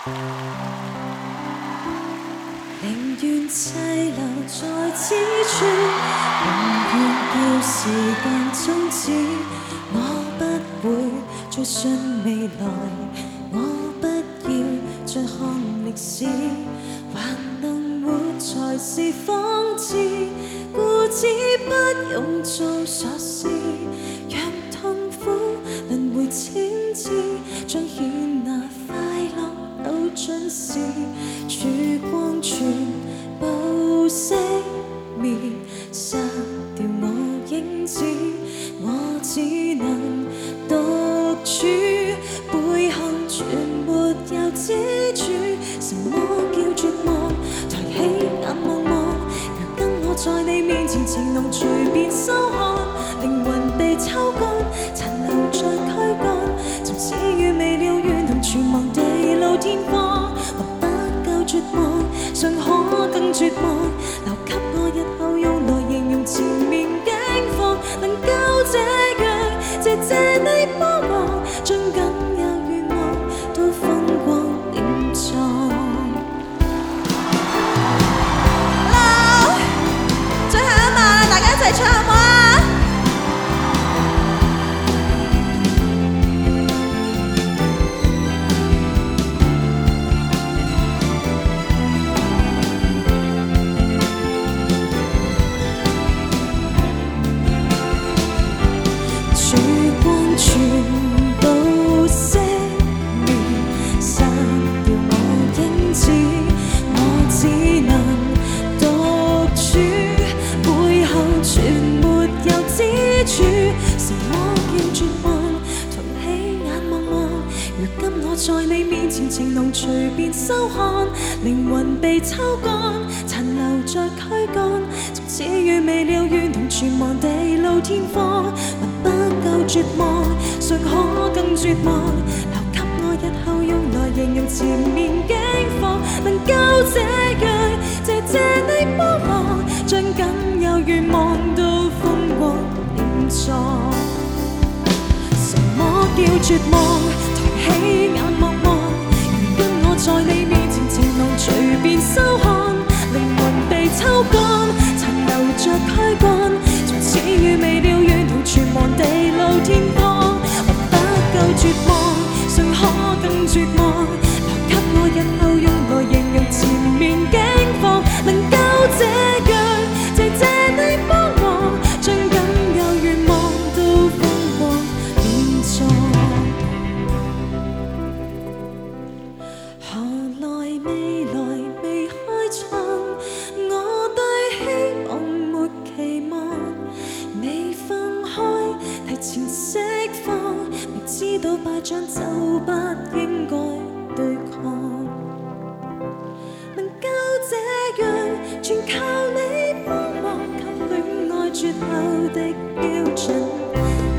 宁願滯留在此處，寧願叫時間終止。我不會再信未來，我不要再看歷史，還能活才是諷刺。固執不用做傻事，讓痛苦輪迴千次，彰顯那快樂到盡時。曙光全部熄滅，殺掉我影子，我只能獨處，背後全沒有支柱。什麼叫絕望？抬起眼望望，如今我在你面前，情濃隨便收看，靈魂被抽乾，殘留在軀幹，從此與未了緣同存亡地老天荒。絕望，尚可更絕望，留給我日後用來形容前面境況。能夠這樣謝謝你幫忙，將僅有願望都風光點葬。Hello， 最後一晚啦，大家一齊唱好唔好啊？全部熄滅，殺掉我影子，我只能獨處，背後全沒有支柱。什麼叫絕望？抬起眼望望，如今我在你面前，情濃隨便收看，靈魂被抽乾，殘留在軀幹，從此與未了緣同存亡地老天荒。不夠絕望，尚可更絕望，留給我日後用來形容前面境況。能夠這樣謝謝你幫忙，將僅有願望都風光點葬。什麼叫絕望？抬起眼望望，如今我在你面前，情濃隨便收看，靈魂被抽乾，殘留着軀幹，從此與未了緣同存亡地老天荒。不夠絕望，尚可更絕望，留給我日後用來形容前面境況。能夠這樣謝謝你幫忙，將僅有願望都風光點葬。何來未來未開創？我對希望沒期望，未放開提前釋放，明知道敗仗就不應該對抗。能夠這樣全靠你幫忙，給戀愛絕後的標準。